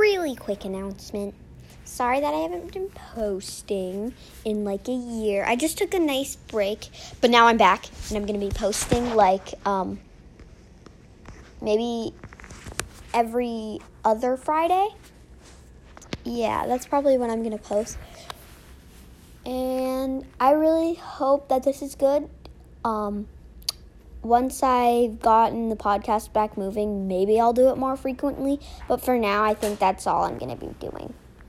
really quick announcement. Sorry that I haven't been posting in like a year. I just took a nice break, but now I'm back and I'm going to be posting like maybe every other Friday. Yeah, that's probably when I'm going to post. And I really hope that this is good. Once I've gotten the podcast back moving, maybe I'll do it more frequently. But for now, I think that's all I'm going to be doing.